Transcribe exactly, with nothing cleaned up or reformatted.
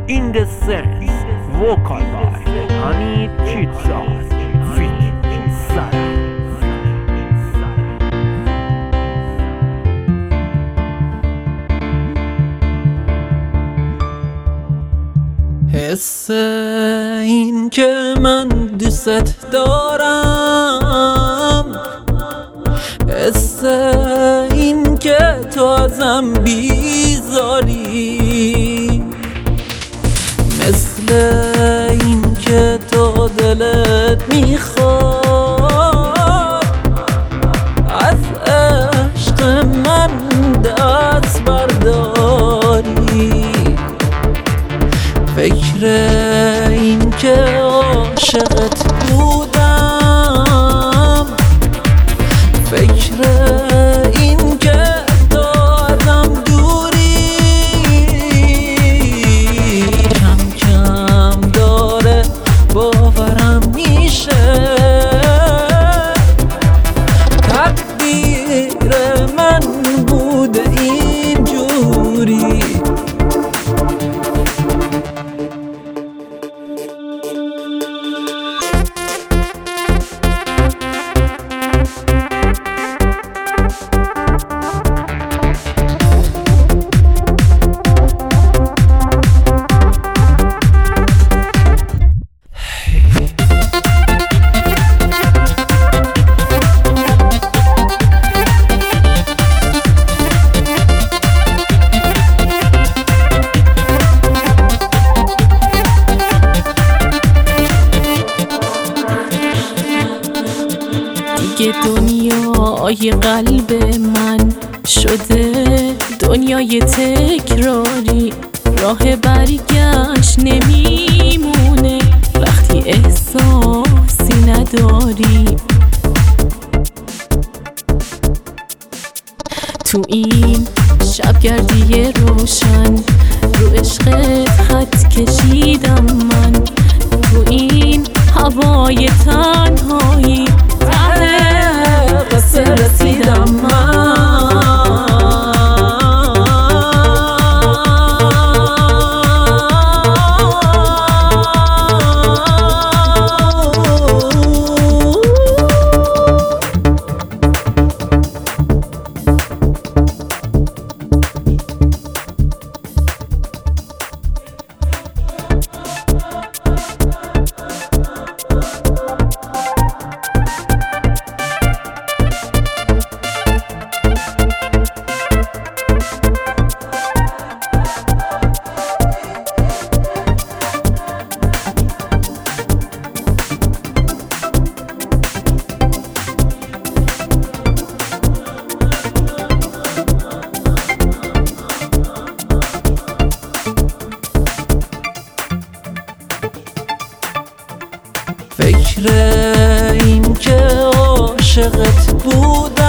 In the sense, vocal by Hamid Chitsas, feat. Sara. حس این که من دوست دارم، حس این که تو ازم بیزاری، مثل این که تو دلت میخواد از عشق من دست برداری، فکر این که عاشقت بودم، فکر این که تو ازم دوری، کم کم داره باورم میشه تقدیر من بوده اینجوری. دیگه دنیای قلب من شده دنیای تکراری، راه برگشت نمیمونه وقتی احساسی نداری. تو این شبگردی روشن رو عشقت خط کشیدم من، تو این هوای تنهایی قصه رسیدم من. فکر این که عاشقت بود